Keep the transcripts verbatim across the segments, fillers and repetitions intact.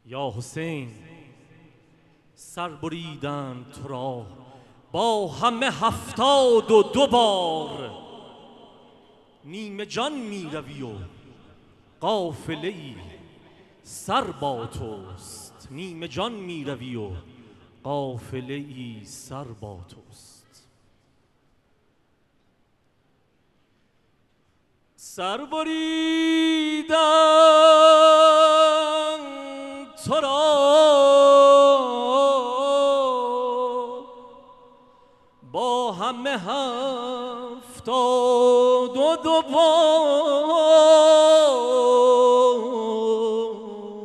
یا حسین سر بریدند تو را با همه هفتاد و دو بار، نیمه جان می روی و قافله ای سر با توست. نیمه جان می روی و قافله ای سر با توست. سر بریدند تو را با همه هفتاد و دو بار،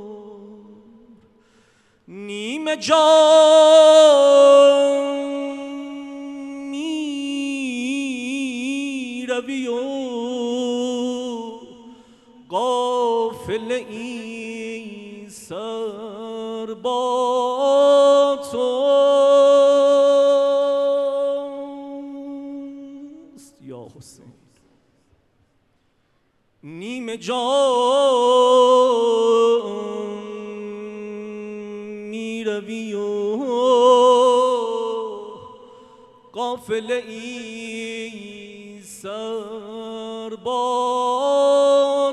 نیمه جان می روی و قافله ای سر با توست. یا حسین نیمه جان می روی و قافله ای سر با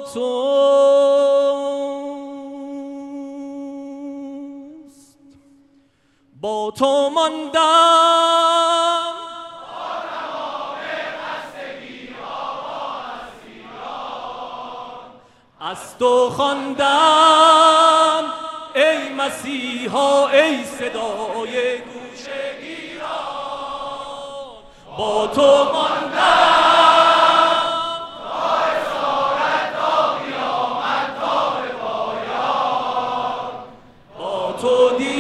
توست. با تو ماندم با تمام خستگی ها و اسیران، از تو خواندم ای مسیحا ای صدای گوشه گیران. با تو ماندم تا اسارت تا قیامت تا به پایان، با تو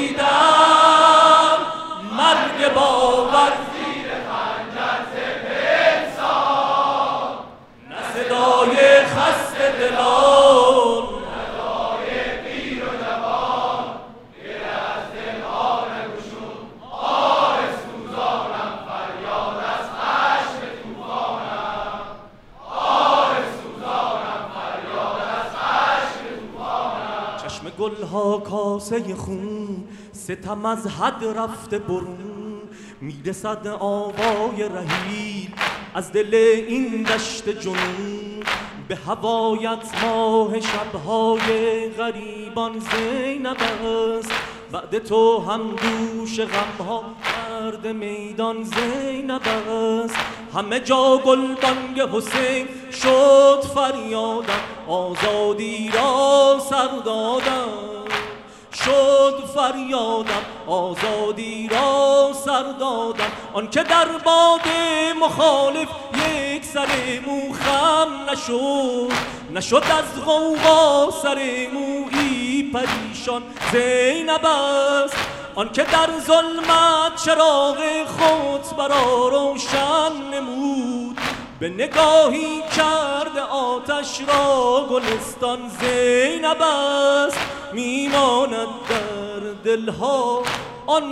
دیدم مرگ باور زیر خنجر ذبح انسان، نه صدای خسته دلان، ندای پیر و جوان، دل از دلها نگشود آه سوزانم، فریاد از خشم طوفانم، آه سوزانم، فریاد از خشم طوفانم. چشم گلها کاسه خون، ستم از حد رفته برون، میرسد آوای رحیل از دل این دشت جنون. به هوایت ماه شبهای غریبان زینب است، بعد تو هم دوش غمها مرد میدان زینب است. همه جا گلبانگ حسین شد فریادم، آزادی را سر دادم شد فریادم، آزادی را سر دادم. آن که در باد مخالف یک سر مو خم نشد، نشد از غوغا سر مویی پریشان زینب است. آن که در ظلمت چراغ خود برا روشن نمود، به نگاهی کرد آتش را گلستان زینب است. میماند در دلها آن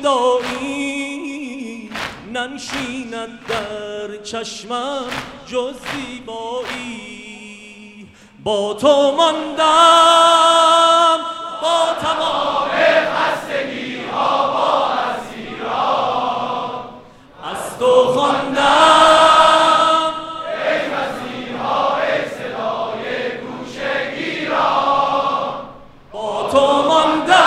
شیدایی، ننشیند در چشمم جز زیبایی. با تو ماندم با تمام خستگی ها با اسیران، از تو خواندم ای مسیحا ای صدای گوشه گیران، با تو ماندم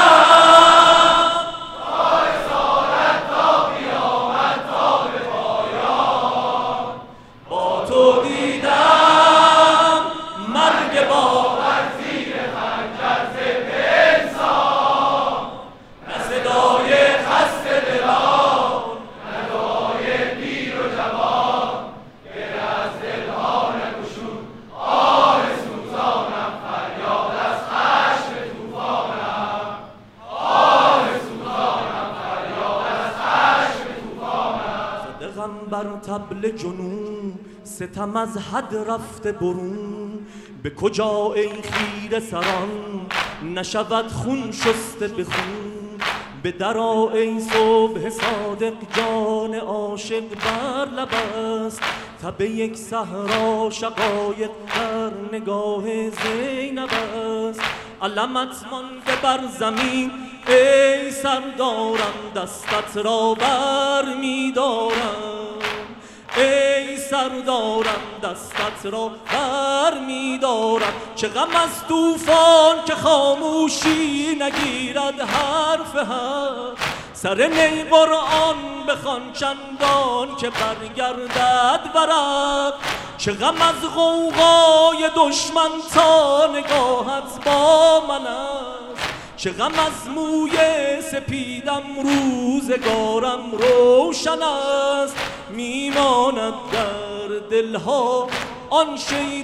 تا اسارت تا قیامت تا به پایان، با تو دیدم مرگ باور زیر خنجر ذبح انسان، نه صدای خسته دلان، ندای پیر و جوان، دل از دلها نگشود آه سوزانم، فریاد از خشم طوفانم، آه سوزانم، فریاد از خشم طوفانم. صدقم بر طبل جنون، ستم از حد رفته برون. به کجا ای خیره سران نشود خون شسته به خون. به درا ای صبح صادق جان عاشق بر لب است. تب یک صحرا شقایق در نگاه زینب است. علمت مانده بر زمین ای سردارم، دستت را بر می دارم. ای سردارم دستت را بر می دارم. چه غم از طوفان که خاموشی نگیرد حرف حق. سر نی قرآن بخوان چندان که برگردد ورق. چه غم از غوغای دشمن تا نگاهت با من است. چه غم از موی سپیدم روزگارم روشن است. میماند در دلها آن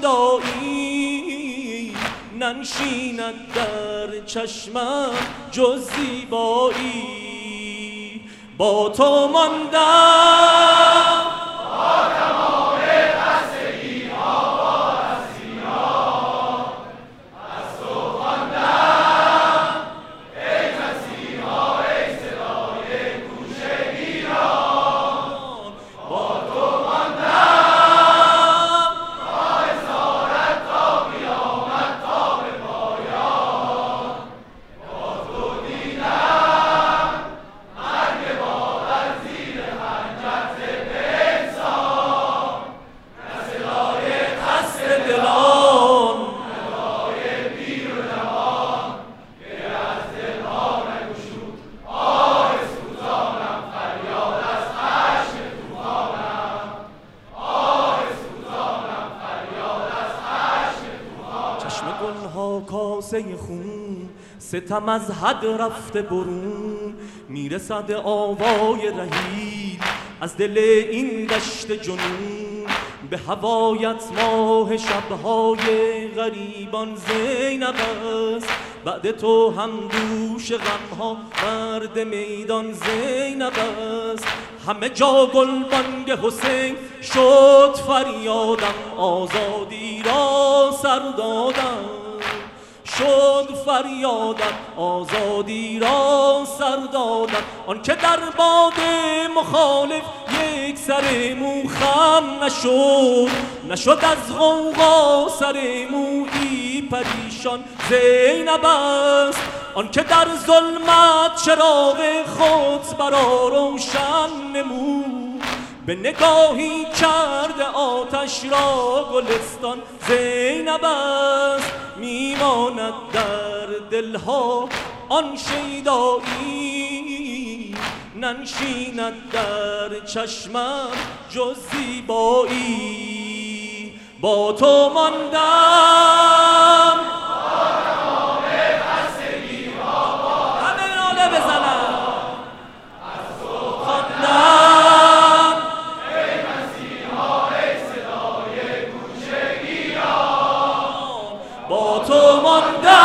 شیدایی، ننشیند در چشمم جز زیبایی. با تو ماندم با تمام خستگی ها و هستی‌ها، از تو خواندم ای مسیحا، ای صدای گوشه گیران. با تو ماندم تا اسارت تا قیامت تا به پایان. با تو دیدم مرگ باور زیر خنجر ضد انسان. نه صدای خست دلان، ندای پیر و جوان، دل از دلها نگشود آه سوزانم. فریاد از خشم طوفانم، آه سوزانم. فریاد از خشم طوفانم. چشم گلها کاسه خون، ستم از حد رفته برون. میرسد آوای رحیل از دل این دشت جنون. به هوایت ماه شبهای غریبان زینب است. بعد تو هم دوش غمها مرد میدان زینب است. همه جا گلبانگ حسین شد فریادم، آزادی را سر دادم. شد فریادم آزادی را سر دادم. آن که در باد مخالف یک سر مو خم نشد، نشد از غوغا سر مویی پریشان زینب است. آن که در ظلمت چراغ خود برا روشن نمود، به نگاهی کرده آتش را گلستان زینب است. میماند در دلها آن شیدایی، ننشیند در چشمم جز زیبایی. با تو ماندم همه ناله بزنم، از تو خواندم ای مسیحا، ای صدای گوشه گیران. با تو ماندم.